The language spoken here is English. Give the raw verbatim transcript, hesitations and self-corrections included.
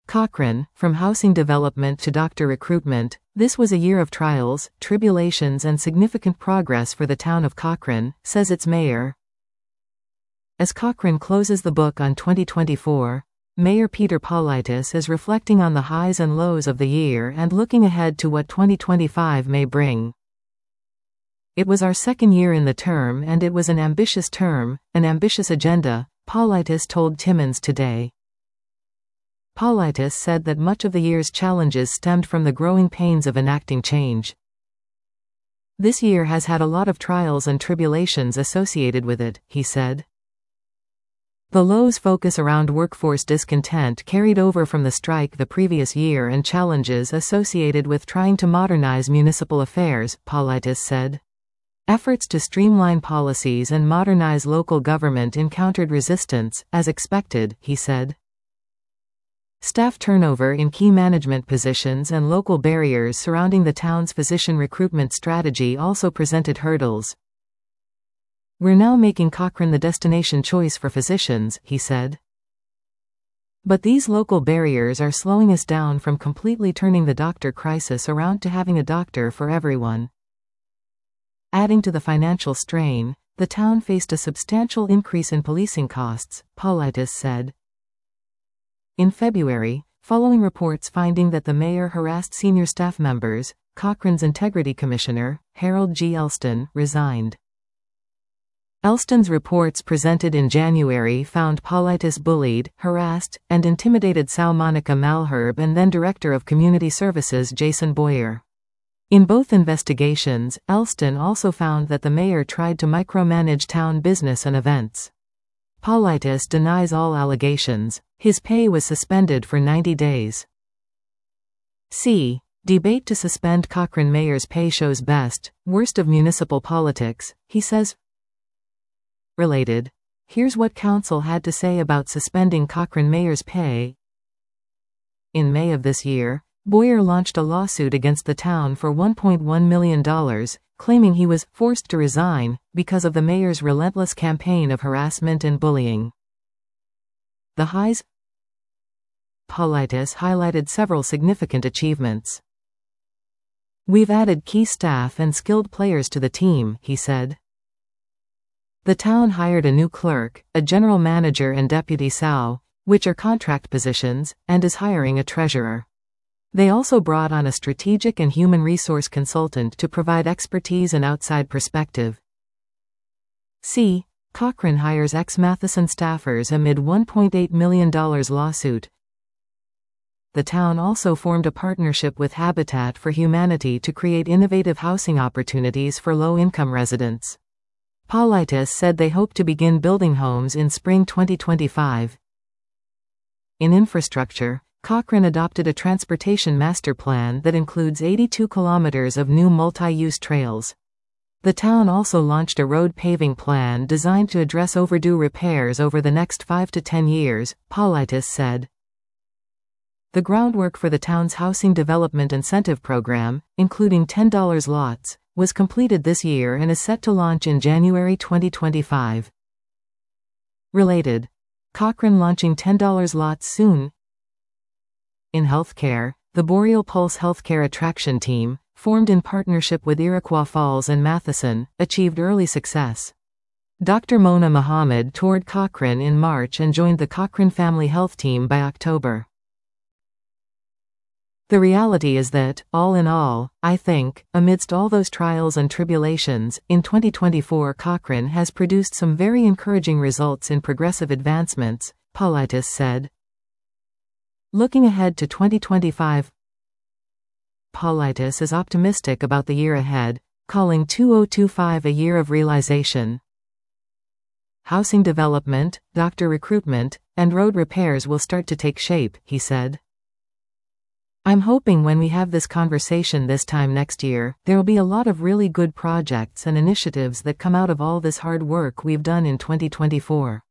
Cochrane, from housing development to doctor recruitment, this was a year of trials, tribulations and significant progress for the town of Cochrane, says its mayor. As Cochrane closes the book on twenty twenty-four, Mayor Peter Politis is reflecting on the highs and lows of the year and looking ahead to what twenty twenty-five may bring. It was our second year in the term and it was an ambitious term, an ambitious agenda, Politis told Timmins today. Politis said that much of the year's challenges stemmed from the growing pains of enacting change. This year has had a lot of trials and tribulations associated with it, he said. The lows focus around workforce discontent carried over from the strike the previous year and challenges associated with trying to modernize municipal affairs, Politis said. Efforts to streamline policies and modernize local government encountered resistance, as expected, he said. Staff turnover in key management positions and local barriers surrounding the town's physician recruitment strategy also presented hurdles. We're now making Cochrane the destination choice for physicians, he said. But these local barriers are slowing us down from completely turning the doctor crisis around to having a doctor for everyone. Adding to the financial strain, the town faced a substantial increase in policing costs, Politis said. In February, following reports finding that the mayor harassed senior staff members, Cochrane's Integrity Commissioner, Harold G. Elston, resigned. Elston's reports presented in January found Politis bullied, harassed, and intimidated Sal Monica Malherbe and then Director of Community Services Jason Boyer. In both investigations, Elston also found that the mayor tried to micromanage town business and events. Politis denies all allegations. His pay was suspended for ninety days. C. Debate to suspend Cochrane mayor's pay shows best, worst of municipal politics, he says. Related. Here's what council had to say about suspending Cochrane mayor's pay. In May of this year, Boyer launched a lawsuit against the town for one point one million dollars, claiming he was forced to resign because of the mayor's relentless campaign of harassment and bullying. The highs? Politis highlighted several significant achievements. We've added key staff and skilled players to the team, he said. The town hired a new clerk, a general manager and deputy S A W, which are contract positions, and is hiring a treasurer. They also brought on a strategic and human resource consultant to provide expertise and outside perspective. C. Cochrane hires ex-Matheson staffers amid one point eight million dollars lawsuit. The town also formed a partnership with Habitat for Humanity to create innovative housing opportunities for low-income residents. Politis said they hope to begin building homes in spring twenty twenty-five. In infrastructure, Cochrane adopted a transportation master plan that includes eighty-two kilometers of new multi-use trails. The town also launched a road paving plan designed to address overdue repairs over the next five to ten years, Politis said. The groundwork for the town's housing development incentive program, including ten dollar lots, was completed this year and is set to launch in January twenty twenty-five. Related. Cochrane launching ten dollar lots soon. In healthcare, the Boreal Pulse Healthcare Attraction Team, formed in partnership with Iroquois Falls and Matheson, achieved early success. Doctor Mona Mohammed toured Cochrane in March and joined the Cochrane Family Health Team by October. The reality is that, all in all, I think, amidst all those trials and tribulations, in twenty twenty-four Cochrane has produced some very encouraging results in progressive advancements, Politis said. Looking ahead to twenty twenty-five, Politis is optimistic about the year ahead, calling two thousand twenty-five a year of realization. Housing development, doctor recruitment, and road repairs will start to take shape, he said. I'm hoping when we have this conversation this time next year, there will be a lot of really good projects and initiatives that come out of all this hard work we've done in twenty twenty-four.